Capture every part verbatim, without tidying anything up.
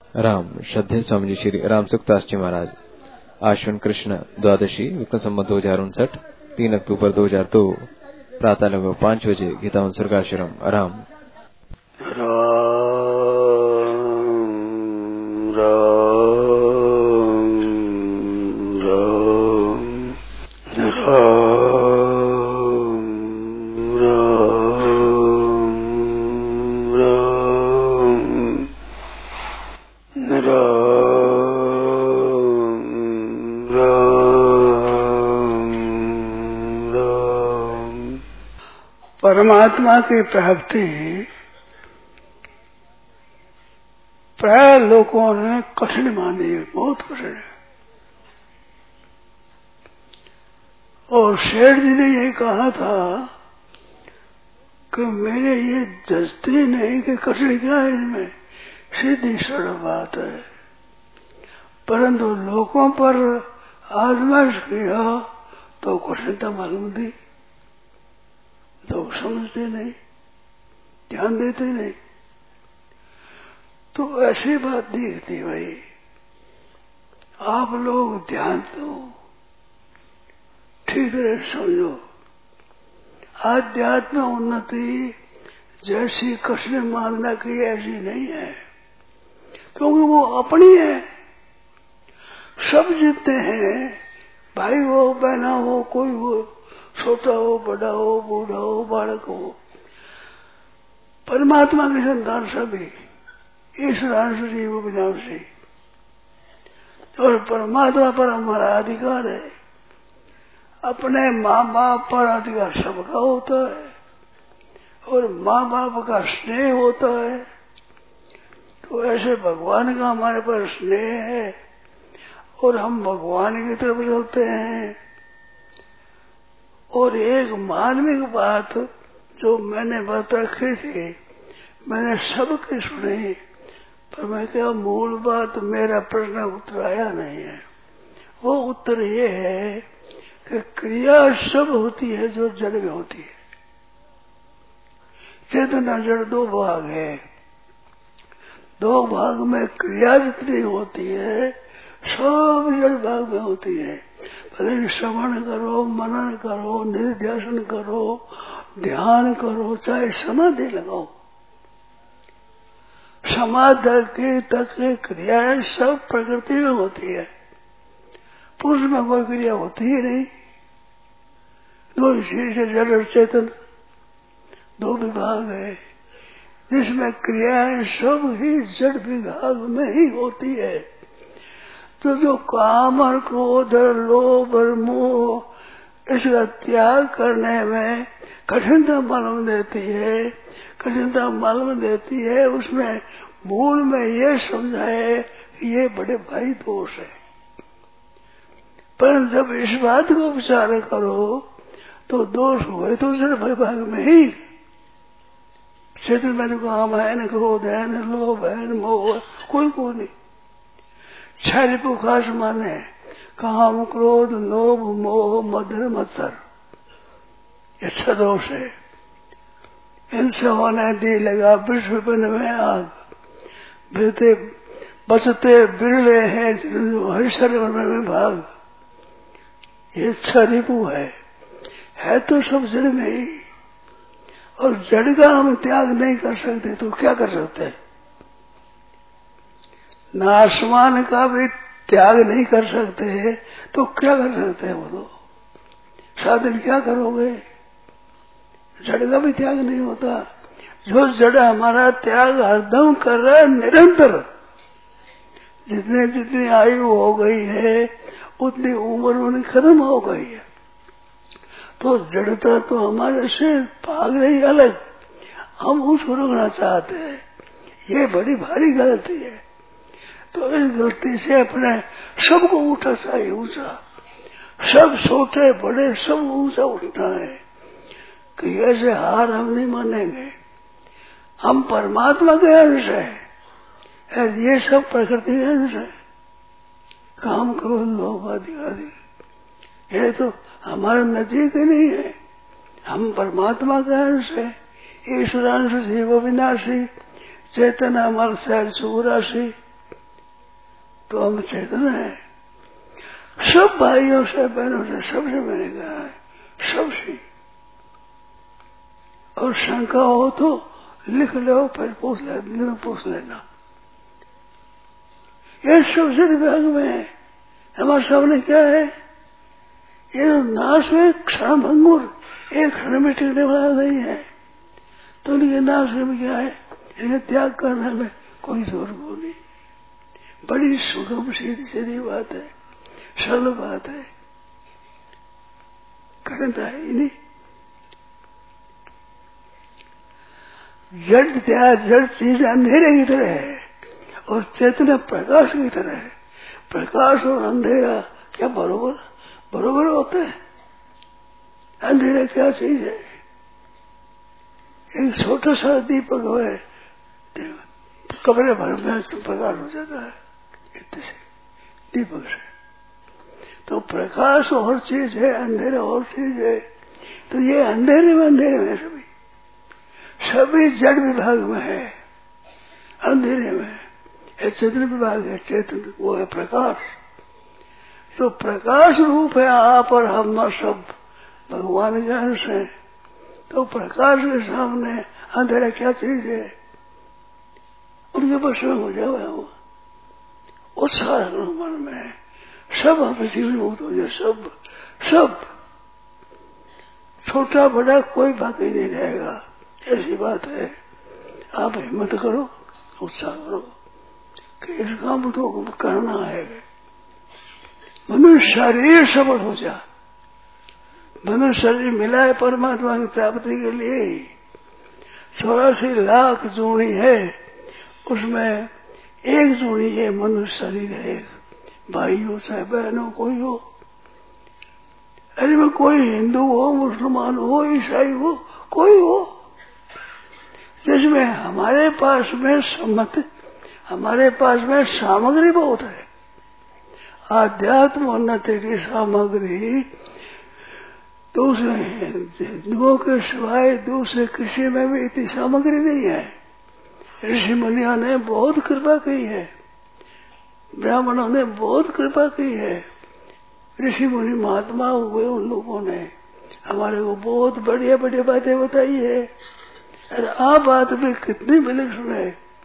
राम। श्रद्धेय स्वामी जी श्री राम सुखदास जी महाराज। आश्विन कृष्ण द्वादशी विक्रम संवत दो हजार उनसठ तीन अक्टूबर दो हजार दो प्रातः लगभग पाँच बजे गीता उत्सर्गाश्रम राम। परमात्मा की प्राप्ति प्राय लोगों ने कठिन मानी है, बहुत कठिन है। और शेठ जी ने ये कहा था कि मेरे ये दस्ती नहीं कि कठिन क्या है, इसमें सीधी सरल बात है, परंतु लोगों पर आजमाइश किया तो कठिनता मालूम थी। लोग समझते नहीं, ध्यान देते नहीं। तो ऐसी बात दिखती भाई, आप लोग ध्यान दो, ठीक तरह समझो। आध्यात्म उन्नति जैसी कठिन मानना की ऐसी नहीं है, क्योंकि वो अपनी है। सब जितने हैं, भाई हो बहना हो, कोई हो, छोटा हो बड़ा हो, बूढ़ा हो बालक हो, परमात्मा के संतान सभी, ईश्वरांश जीव विनाशी। और परमात्मा पर हमारा अधिकार है, अपने माँ बाप पर अधिकार सबका होता है, और माँ बाप का स्नेह होता है। तो ऐसे भगवान का हमारे पर स्नेह है और हम भगवान की तरफ चलते हैं। और एक मानविक बात जो मैंने बात रखी थी, मैंने सबकी सुनी, पर मैं क्या मूल बात मेरा प्रश्न उत्तर आया नहीं है। वो उत्तर ये है कि क्रिया सब होती है जो जड़ में होती है। चेतना जड़ दो भाग है, दो भाग में क्रिया जितनी होती है सब जड़ भाग में होती है। भले श्रवण करो, मनन करो, निर्ध्यासन करो, ध्यान करो, चाहे समाधि लगाओ, समाधि की तक क्रियाएं सब प्रकृति में होती है। पुरुष में कोई क्रिया होती ही नहीं। दो इसी से जड़ और चेतन दो विभाग है, जिसमें क्रियाएं सब ही जड़ विभाग में ही होती है। तो जो काम और क्रोध और लोभ और मोह इसका त्याग करने में कठिनता मालूम देती है, कठिनता मालूम देती है, उसमें मूल में ये समझाए कि ये बड़े भारी दोष है। पर जब इस बात को विचार करो तो दोष हुए तो जड़ विभाग में ही। चेतन में न काम है, न क्रोध है, न लोभ है, न मोह है, कोई को नहीं। छह पुखास माने काम क्रोध लोभ मोह मदर मत्सर, ये छह दोष है। इनसे होने दी लगा विश्व में आग, बिरते बचते बिरले हैं हरिशर में भाग। ये छह रिपु है, है तो सब जड़ में ही। और जड़ का हम त्याग नहीं कर सकते तो क्या कर सकते हैं? न आसमान का भी त्याग नहीं कर सकते तो क्या कर सकते हैं? वो तो साधन क्या करोगे? जड़ का भी त्याग नहीं होता। जो जड़ हमारा त्याग हरदम कर रहा है निरंतर। जितने जितनी आयु हो गई है उतनी उम्र उन्हें खत्म हो गई है, तो जड़ता तो हमारे से भाग रही अलग, हम उसको रोकना चाहते हैं। ये बड़ी भारी गलती है। तो इस गलती से अपने सबको उठा चाहिए, ऊंचा। सब छोटे बड़े सब ऊंचा उठना है कि ऐसे हार हम नहीं मानेंगे। हम परमात्मा के अंश है, ये सब प्रकृति के अंश है। काम क्रोध लोभ आदि आदि ये तो हमारे नजदीक ही नहीं है। हम परमात्मा का अंश है। ईश्वरांश जीव विनाशी, चेतना हमारा सहज सुराशी। तो हम चेतन है। सब भाइयों से बहनों से सबसे मैंने कहा है, सबसे। और शंका हो तो लिख लो, फिर पूछ ले, में पूछ लेना। ये सबसे विभाग में है। हमारे सामने क्या है? ये नाश है क्षण भंगुर, एक क्षण में टिकने वाला नहीं है। तो इनके नाश में क्या है? इन्हें त्याग करने में कोई जोर को नहीं। बड़ी सुगम सीधी सीधी बात है, सरल बात है, करता है ही नहीं। जड़ त्याग, जड़ चीज अंधेरे की तरह है और चेतना प्रकाश की तरह है। प्रकाश और अंधेरा क्या बरोबर बरोबर होते हैं? अंधेरा क्या चीज है? एक छोटा सा दीपक है, कमरे भर में तो प्रकाश हो जाता है इतने से दीपक से। तो प्रकाश और चीज है, अंधेरा और चीज है। तो ये अंधेरे में अंधेरे में सभी सभी जड़ विभाग में है, अंधेरे में है। चेतन विभाग है, चेतन वो है प्रकाश। तो प्रकाश रूप है आप और हम सब भगवान के अंश है। तो प्रकाश के सामने अंधेरा क्या चीज है? उनके बस में हो जाए वो उत्साह मन में सब हम जीवनभूत हो जाए। सब सब छोटा बड़ा कोई बाकी नहीं रहेगा, ऐसी बात है। आप हिम्मत करो, उत्साह करो कि इस काम तो करना है। मनुष्य शरीर सबल हो जा। मनुष्य शरीर मिला है परमात्मा की प्राप्ति के लिए। चौरासी लाख जोड़ी है, उसमें एक जोड़ी है मनुष्य शरीर है। भाई हो चाहे बहन हो, कोई हो, अरे में कोई हिंदू हो, मुसलमान हो, ईसाई हो, कोई हो, जिसमें हमारे पास में सम्मत, हमारे पास में सामग्री बहुत है। आध्यात्म उन्नति की सामग्री दूसरे हिंदुओं के सिवाय दूसरे किसी में भी इतनी सामग्री नहीं है। ऋषि मुनियों ने बहुत कृपा की है, ब्राह्मणों ने बहुत कृपा की है, ऋषि मुनि महात्मा हुए उन लोगों ने हमारे को बहुत बढ़िया बढ़िया बातें बताई है। अरे आप बात भी कितनी मिलक सुने।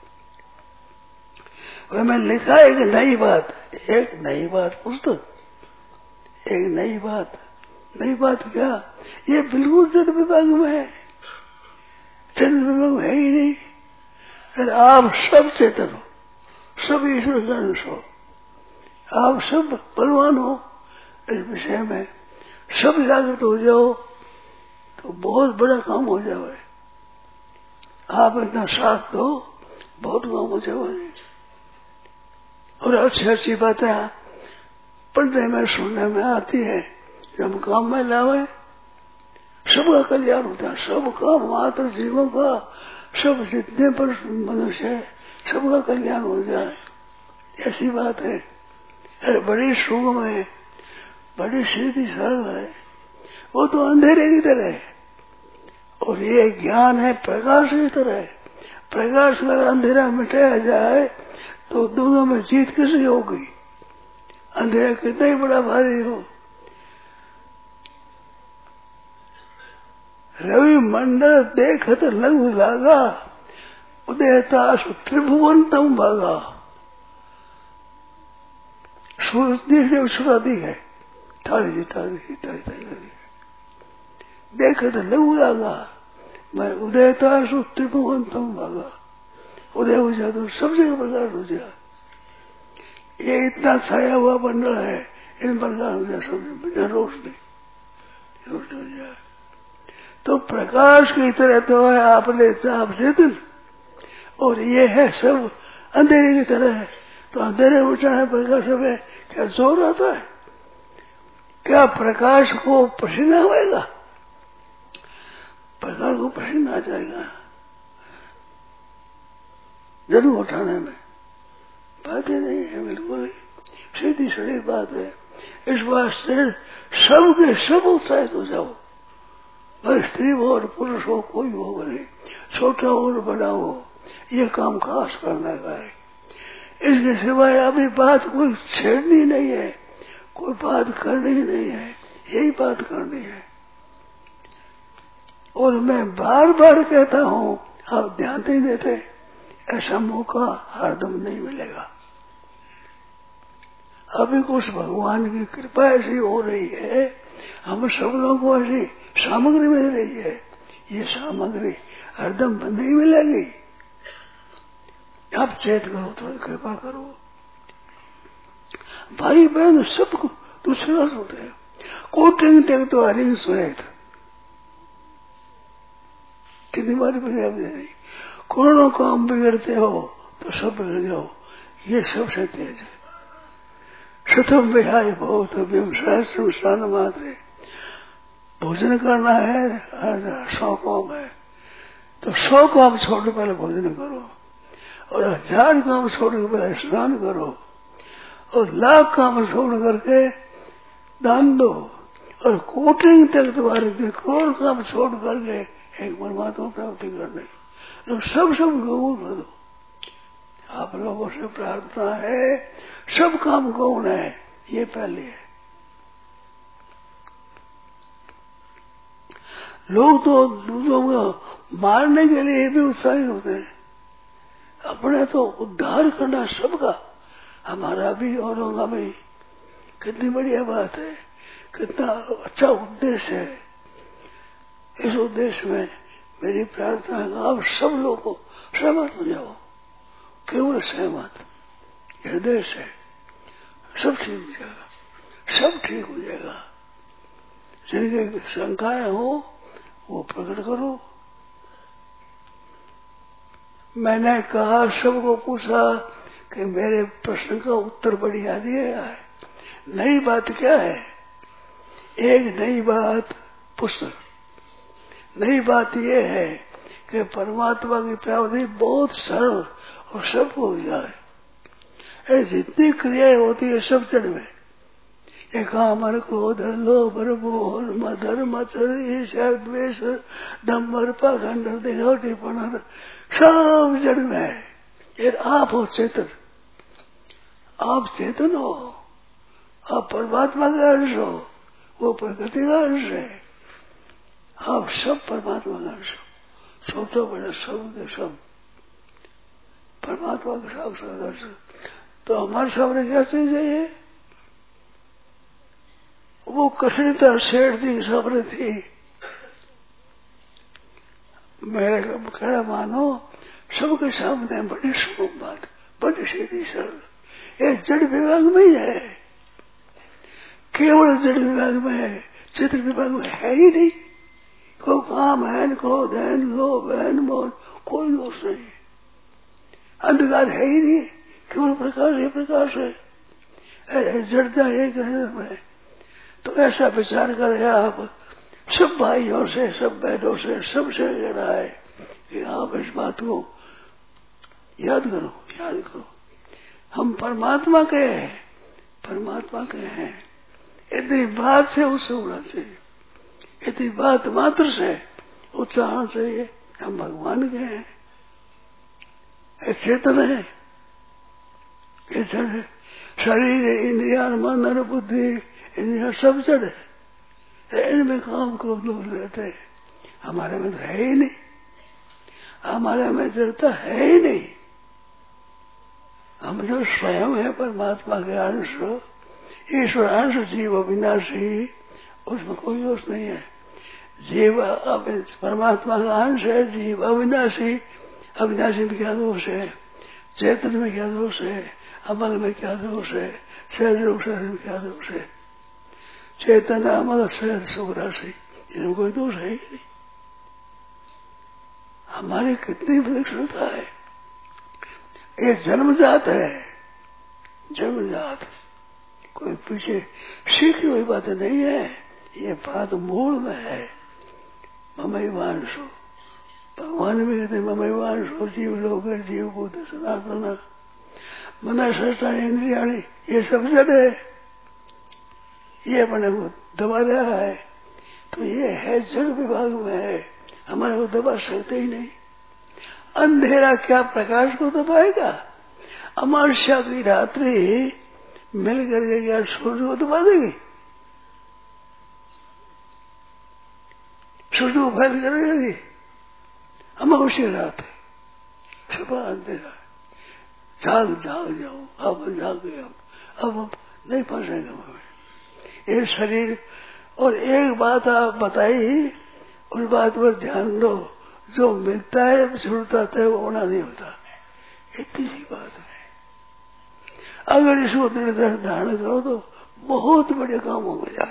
वह मैं लिखा एक नई बात, एक नई बात पुस्तक, एक नई बात। नई बात क्या? ये बिल्कुल जड़ विभाग में है, चंद्र विभाग में है ही नहीं। अरे आप सब चेतन हो, सब ईश्वर का अंश हो, आप सब बलवान हो। इस विषय में सब जागृत हो जाओ तो बहुत बड़ा काम हो जाए। आप इतना साथ दो, बहुत काम हो जाए। और अच्छी अच्छी बातें पढ़ने में सुनने में आती है, जब काम में लावे सबका कल्याण होता है। सबका मात्र जीवों का, सब जितने पर मनुष्य है सबका कल्याण हो जाए, ऐसी बात है। अरे बड़ी सुगम है, बड़ी सीधी सरल है। वो तो अंधेरे की तरह है और ये ज्ञान है प्रकाश की तरह है। प्रकाश अगर अंधेरा मिटाया जाए तो दोनों में जीत किसकी होगी? अंधेरा कितना ही बड़ा भारी हो। रवि मंडल देखत लघु लागा, उदयता त्रिभुवनतम भागा। सूरज दिख रहे सूरज दिख है, तारी तारी तारी तारी देखत लघु लागा, मैं उदयता त्रिभुवनतम भागा। उदय हो जाए तो सब जगह प्रकाश हो जाए। ये इतना छाया हुआ मंडल है, इन प्रकाश हो जाए सब रोशनी रोशनी हो जाए। तो प्रकाश की तरह तो है आपने आप चेतन, और ये है सब अंधेरे की तरह है। तो अंधेरे उठाने प्रकाश में क्या जोर आता है? क्या प्रकाश को पसीना होएगा? प्रकाश को पसीना आ जाएगा जरूर उठाने में, बात ही नहीं है, बिल्कुल सीधी सीधी बात है। इस वास्ते सब के सब उत्साहित हो जाओ, भाई स्त्री हो और पुरुष हो, कोई हो भले, छोटा हो और बड़ा हो, ये काम खास करने का है। इसके सिवाय अभी बात कोई छेड़नी नहीं है, कोई बात करनी नहीं है, यही बात करनी है। और मैं बार बार कहता हूँ, आप ध्यान नहीं देते, ऐसा मौका हरदम नहीं मिलेगा। अभी कुछ भगवान की कृपा ऐसी हो रही है, हम सब लोगों को ऐसी सामग्री मिल रही है, ये सामग्री हरदम नहीं मिलेगी। आप चेत करो, थोड़ी कृपा करो। भाई बहन सबको दूसरा सुनते हैं, कोटिंग तक तो हरिंग सुने थे, कितनी बार बिगड़ नहीं। कोरोना काम बिगड़ते हो तो सब बिगड़ जाओ, ये सबसे तेज है। शतम विहाय बहुत सहस्र मात्र, भोजन करना है सौ काम है तो सौ काम छोड़ के पहले भोजन करो, और हजार काम छोड़ के पहले स्नान करो, और लाख काम छोड़ करके दान दो, और कोटिंग तक तुम्हारे करोड़ काम छोड़ करके एक परमात्मा प्राप्ति करने, लोग सब सब गौण कर दो। आप लोगों से प्रार्थना है, सब काम गौण है, ये पहले है। लोग तो दूसरों को मारने के लिए भी उत्साही होते हैं, अपने तो उद्धार करना सबका, हमारा भी औरों का भी। कितनी बढ़िया बात है, कितना अच्छा उद्देश्य है। इस उद्देश्य में मेरी प्रार्थना है आप सब लोगों को सहमत हो जाओ, केवल सहमत, हृदय से सब ठीक हो जाएगा, सब ठीक हो जाएगा। जिनके शंकाएं हो वो प्रकट करो। मैंने कहा, सबको पूछा कि मेरे प्रश्न का उत्तर बढ़िया दिया है। नई बात क्या है? एक नई बात पुस्तक, नई बात यह है कि परमात्मा की प्राप्ति बहुत सरल और सबको हो जाए। जितनी क्रियाएं होती है सब जड़ में, ये काम क्रोध लोभ मोह मधर मचर ईर्ष्या द्वेष दम्बर पाखंड दिखावटीपन सब जड़ में है। ये आप हो चेतन, आप चेतन हो, आप परमात्मा का अंश हो, वो प्रकृति का अंश है। आप सब परमात्मा का अंश हो, सब तो बड़े सब के सब परमात्मा का साक्षात अंश। तो हमारे सामने क्या चीज है? ये वो कसरता शेर जी सामने थी। मेरे कहना मानो, सबके सामने बड़ी सुगम बात, बड़ी सीधी सरल, ये जड़ विभाग में ही है, केवल जड़ विभाग में है, चित्र विभाग में है ही नहीं। कोई काम है, क्रोध है, लोभ है, मोह, कोई दोष नहीं, अंधकार है ही नहीं, केवल प्रकाश ही प्रकाश है। जड़ता एक है। तो ऐसा विचार करें आप, सब भाइयों से, सब बहनों से, सबसे कहना है कि आप इस बात को याद करो, याद करो। हम परमात्मा के हैं, परमात्मा के हैं। इतनी बात से उससे होना चाहिए, इतनी बात मात्र से उत्साह चाहिए। हम भगवान के हैं, चेतन है, जड़ है। शरीर इंद्रिया मन और बुद्धि इंद्रिया सब जड़ है, इनमें काम क्रोध लोग रहते हैं। हमारे में तो है ही नहीं, हमारे में जड़ता है ही नहीं। हम जो स्वयं है परमात्मा के अंश, ईश्वर अंश, जीव अविनाशी, उसमें कोई दोष नहीं है। जीव परमात्मा का अंश है, जीव अविनाशी, अविनाशी में क्या दोष है? चेतन में क्या दोष है? अमल में क्या दोष है? सहज रूप से में क्या दोष है? चेतन अमल सहज सुखराशि, इनमें कोई दोष है ही नहीं। हमारी कितनी विलक्षणता है। ये जन्मजात है, जन्मजात, कोई पीछे सीखी हुई बात नहीं है। ये बात मूल में है। ममैवांशो, भगवान भी कहते ममैवांशो जीव लोग, जीव बुद्ध सनातन मन सृष्टा इंद्रिया, ये सब जड़ है। ये अपने को दबा रहा है, तो ये है जड़ विभाग में है, हमारे को दबा सकते ही नहीं। अंधेरा क्या प्रकाश को दबाएगा? अमावस्या की रात्रि मिल करके क्या सूर्य को दबा देगी? सूर्य को फैल करेगी? अमावस्या रात है, सुबह अंधेरा, जाग जाग जाओ, अब जाग गए, अब अब नहीं फंसेगा हमें ये शरीर। और एक बात आप बताई, उस बात पर ध्यान दो, जो मिलता है छूटता है वो होना नहीं होता, इतनी सी बात है। अगर इसको दृढ़ धारण करो तो बहुत बड़े काम हो गया।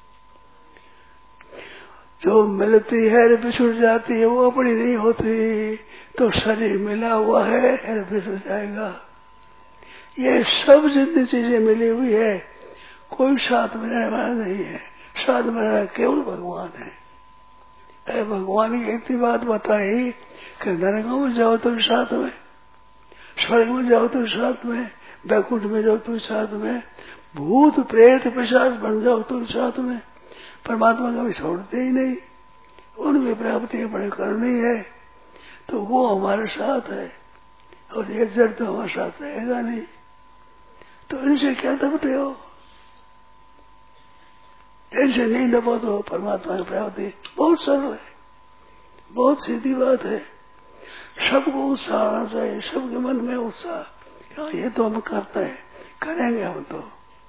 जो मिलती है बिछुड़ जाती है वो अपनी नहीं होती, तो शरीर मिला हुआ है बिछुड़ जाएगा। ये सब जितनी चीजें मिली हुई है, कोई साथ में रहने वाला नहीं है, साथ में रहना केवल भगवान है। ऐ भगवान की इतनी बात बताई कि नरकों में जाओ तो साथ में, स्वर्ग में जाओ तो साथ में, बैकुंठ में जाओ तो साथ में, भूत प्रेत पिशाच बन जाओ तो साथ में। परमात्मा कभी छोड़ते ही नहीं, उनकी प्राप्ति बड़े करनी है तो वो हमारे साथ है, और ये जड़ तो हमारे साथ रहेगा नहीं। तो इनसे क्या दबते हो? इनसे नहीं दबो तो परमात्मा की प्राप्ति बहुत सरल है, बहुत सीधी बात है। सबको उत्साह आना चाहिए, सबके मन में उत्साह, हाँ ये तो हम करते हैं, करेंगे हम तो,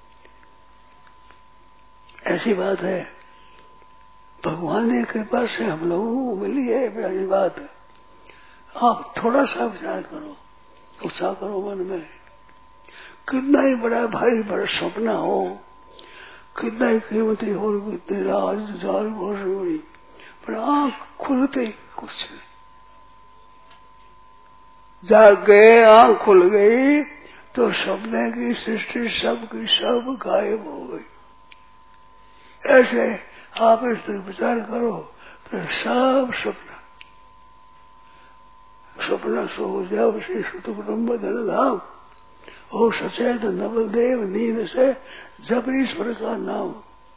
ऐसी बात है। भगवान की कृपा से हम लोगों को मिली है बड़ी बात। आप थोड़ा सा विचार करो, उत्साह करो मन में। कितना ही बड़ा भाई बड़ा सपना हो, कितना ही कीमती हो, कितनी राज हजार वर्ष बड़ी, पर आंख खुलते कुछ जाग गए, आंख खुल गई तो सपने की सृष्टि सब की सब गायब हो गई। ऐसे आप इस तरह विचार करो तो सब सपना सपना सो जब से सुत कुटुम्ब धन धाम हो सचेत नवल देव नींद से जब ईश्वर का नाम,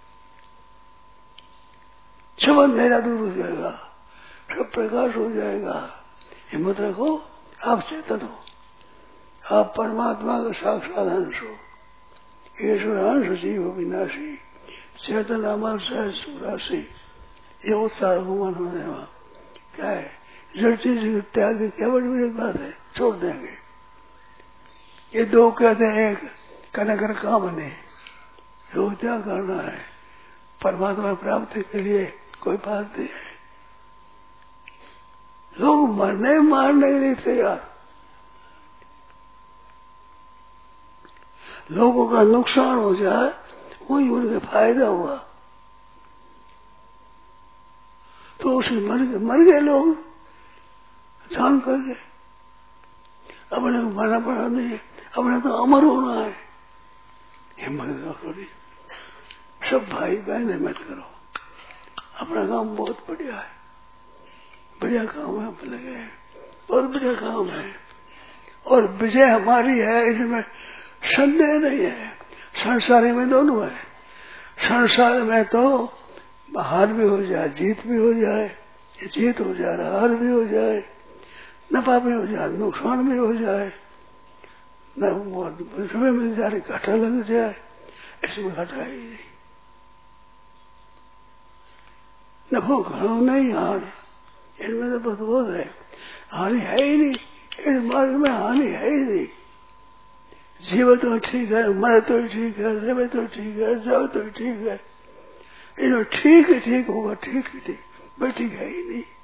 सब अंधेरा दूर हो जाएगा, सब प्रकाश हो जाएगा। हिम्मत रखो, आप चेतन हो, आप परमात्मा का साक्षात अंश हो, ईश्वर अंश जीव विनाशी चेतन अमर सहज सुरासी। ये उत्साह भगवान होने वहां क्या है? जड़ चीज त्याग की क्या बड़ी बड़ी बात है, छोड़ देंगे। ये दो कहते हैं, एक करने कर काम नहीं, वो क्या करना है परमात्मा प्राप्ति के लिए कोई बात नहीं है। लोग मरने मारने के लिए तैयार, लोगों का नुकसान हो जाए वही उनके फायदा हुआ तो उसे मर गए मर गए लोग जान करके। अपने को मरना पड़ा नहीं, अपने तो अमर होना है। हिम्मत करो, सब भाई बहन हिम्मत करो, अपना काम बहुत बढ़िया है, बढ़िया काम है, हम लगे हैं, बहुत बढ़िया काम है और विजय हमारी है, इसमें संदेह नहीं है। संसारी में दोनों है, संसार में तो हार भी हो जाए जीत भी हो जाए, जीत हो जाए हार भी हो जाए, नफा भी हो जाए नुकसान भी हो जाए, न वो उसमें मिल जाए घाटा लग जाए, इसमें घाटा ही नहीं, नफो घड़ो नहीं हार, इनमें तो बहुत बहुत है, हानि है ही नहीं, इस मार्ग में हानि है ही नहीं। जीव तो ठीक है, मर तो ठीक है, रवे तो ठीक है, जाओ तो ठीक है, इन्हों ठीक ही ठीक होगा, ठीक ही ठीक, बस ठीक है ही नहीं।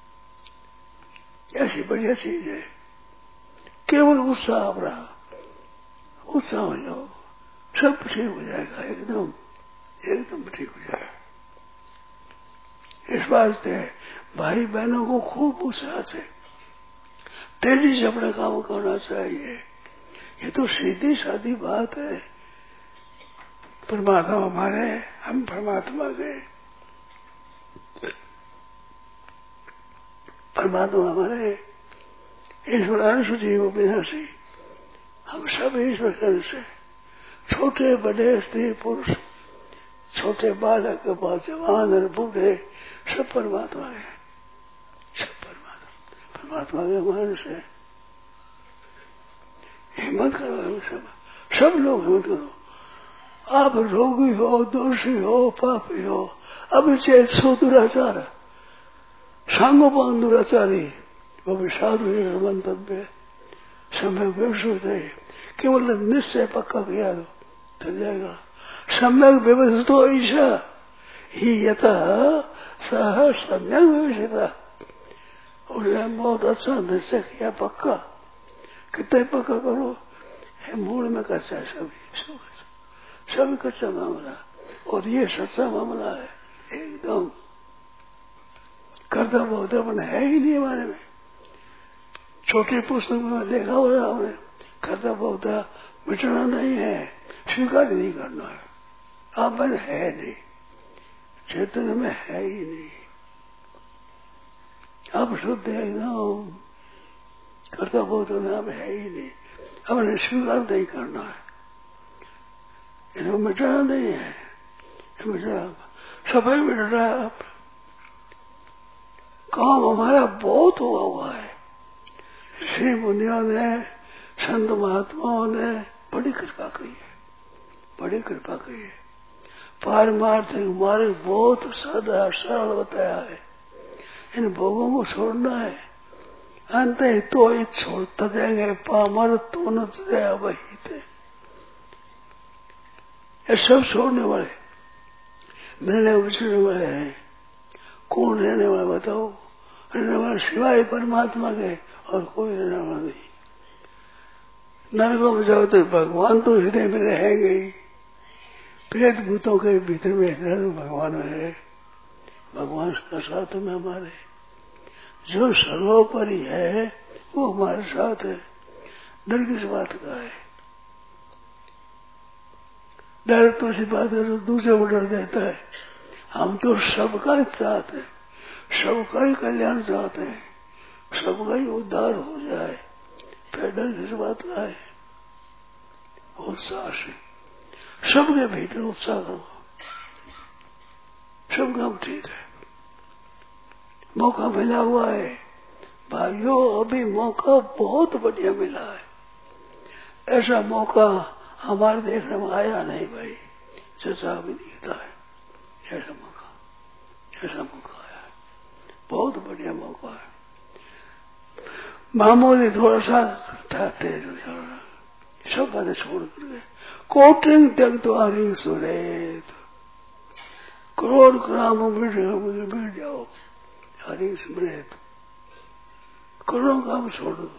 ऐसी बढ़िया चीज है, केवल उत्साह अपना उत्साह हो जाओ, सब ठीक हो जाएगा, एकदम एकदम ठीक हो जाएगा। इस वास्ते भाई बहनों को खूब उत्साह से तेजी से अपना काम करना चाहिए। ये तो सीधी सादी बात है, परमात्मा हमारे, हम परमात्मा के, परमात्मा हमारे, ईश्वर अंश जीव विनाशी, हम सब ईश्वर के अंश से, छोटे बड़े स्त्री पुरुष, छोटे बालक जवान और बूढ़े, सब परमात्मा है, सब परमात्मा परमात्मा के अंश है। हिम्मत करो, सब सब लोग हिम्मत करो। आप रोगी हो, दोषी हो, पापी हो, अब चेत सो दुराचार, सांगोपांग दुराचारी, वो भी साधु मंतव्य समय व्यवस्थित है, केवल निश्चय पक्का किया तो चल जाएगा। सम्यक व्यवस्थित हो ईशा ही यथा सह सम्यक व्यवस्थित, उसने बहुत अच्छा निश्चय किया पक्का। कितने पक्का करो, है मूल में कच्चा है, सभी सब कच्चा, सभी कच्चा मामला, और ये सच्चा मामला है एकदम। कर्ता बहुतापन है ही नहीं हमारे में। छोटी पुस्तक में देखा हुआ हमने, कर्ता बहुता मिटना नहीं है, स्वीकार नहीं करना है। आप में है नहीं, चेतन में है ही नहीं। आप शुद्ध है एकदम, कर्ता बहुता में आप है ही नहीं, हमने स्वीकार नहीं करना है, इनको मिटाना नहीं है। मिटा सफाई मिट रहा है। आप काम हमारा बहुत हुआ हुआ है। श्री मुनियों ने, संत महात्माओं ने बड़ी कृपा की है, बड़ी कृपा की है। पारमार्थिक मार्ग बहुत सादा सरल बताया है। इन भोगों को छोड़ना है, अंत तो ही छोड़ता जाएंगे। पामर तो न दया वही थे, ये सब छोड़ने वाले, मिलने बिछड़ने वाले हैं। कौन रहने वाला बताओ? रहने वाला सिवाय परमात्मा के और कोई रहने वाला नहीं। नरकों में जाओ तो भगवान तो हृदय में रहेंगे ही, प्रेत भूतों के भीतर में हृदय भगवान है। भगवान का साथ में हमारे जो सर्वोपरि है वो हमारे साथ है। डर किस बात का है? डर तो इसी बात है, तो दूसरे को डर देता है। हम तो सबका ही चाहते हैं, सबका ही कल्याण चाहते हैं, सबका ही उद्धार हो जाए। फिर डर किस बात का है? उत्साह से सबके भीतर उत्साह करो, सब काम ठीक है। मौका मिला हुआ है भाइयों, अभी मौका बहुत बढ़िया मिला है। ऐसा मौका हमारे देखने में आया नहीं भाई, जैसा अभी दिखता है। ऐसा मौका, ऐसा मौका आया है, बहुत बढ़िया मौका है। मामूली थोड़ा सा ठाते सब बातें छोड़ कर कोटिंग तक तो आ रही सुरेत, करोड़ ग्राम मिट जाओ हरी स्मृत, करोड़ों काम छोड़ दो।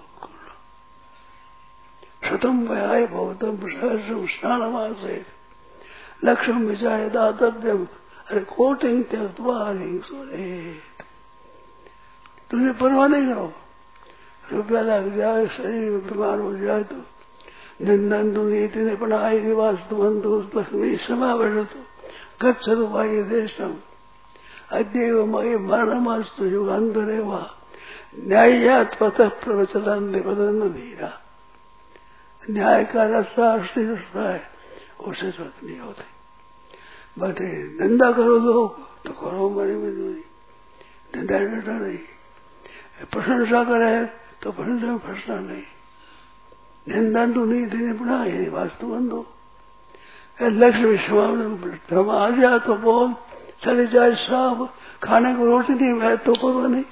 शतम व्याय बहुतम सहस्रम स्नानमासे लक्ष्म विचार दातव्यम, अरे कोटिंग त्यक्त्वा हरि सुरेत। तुम्हें परवाह नहीं करो, रुपया लग जाए, शरीर में बीमार हो जाए तो निंदन नीति ने बनाई निवास तुमंतु लक्ष्मी समावेश गच्छतु भाई देशम अद्यैव मयि मरणमस्तु युगान्तरे वा न्याय्यात् पतः प्रवचलन निबदन धीरा। न्याय का रास्ता असली रास्ता है, उसे जरूरत नहीं होती। बटे निंदा करो लोग तो करो मरी मजदूरी, निंदा डरना नहीं। प्रशंसा करे तो प्रशंसा में फंसना नहीं। निंदन तो नहीं देने पड़ा, ये वास्तु बंधो लक्ष्य समावेश आ जाए तो बोल, चले जाए साहब खाने को रोटी नहीं मैं तो परवाह नहीं।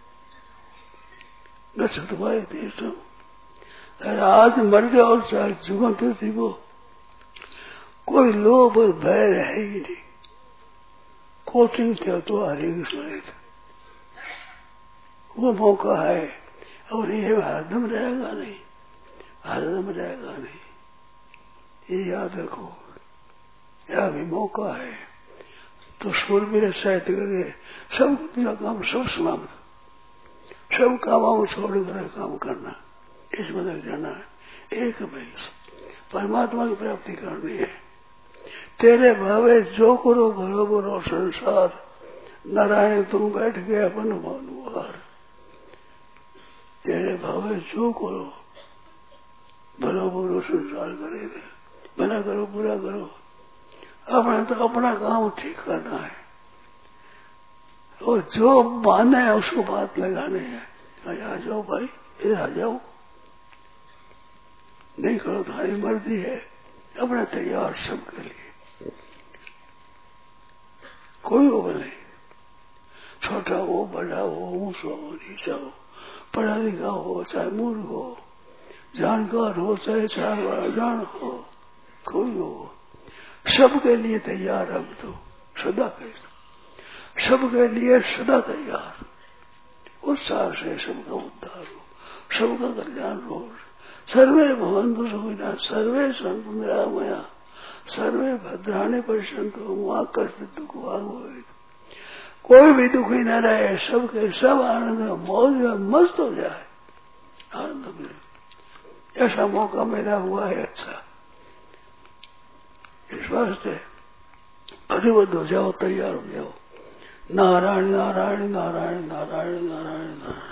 गच्छतु भाई देशम, आज मर गया और चाहे जीवंत जीवो, कोई लोभ और भय है ही नहीं। कोचिंग क्या तो हरि स्मृत, वो मौका है और ये हरदम रहेगा नहीं, हरदम रहेगा नहीं। ये याद रखो, यह भी मौका है तो सुर मेरे साहित्य करके सब अपना काम सब समाप्त, सब कामों छोड़ कर काम करना, इस बदल जाना है। एक भाई परमात्मा की प्राप्ति करनी है। तेरे भावे जो करो भरो भरो संसार, नारायण तुम बैठ गए अपन भानुवार। तेरे भावे जो करो भरो भरो संसार करेगा, भला करो बुरा करो, अपना तो अपना काम ठीक करना है और जो माने है उसको बात लगाने है। आ जाओ भाई, इधर आ जाओ, नहीं करो तुम्हारी मर्जी है, अपना तैयार सबके लिए। कोई हो नहीं, छोटा हो बड़ा हो ऊंचा हो नीचा हो, पढ़ा लिखा हो चाहे मूर्ख हो, जानकार हो चाहे चाहे अजान हो, कोई हो, सबके लिए तैयार। हम तो सदा के सबके लिए सदा तैयार, उत्साह से सबका उद्धार हो, सबका कल्याण हो। सर्वे भवन्तु सुखिनः, सर्वे सन्तु निरामया, सर्वे भद्राणि पश्यन्तु मा कश्चित् दुःखं वा भवेत्। कोई भी दुखी न रहे, सबके सब आनंद में मौज में मस्त हो जाए, आनंद मिले। ऐसा मौका मेरा हुआ है अच्छा। इस वास्ते अधिबद्ध हो जाओ, तैयार हो जाओ। नारायण नारायण नारायण नारायण नारायण नारायण।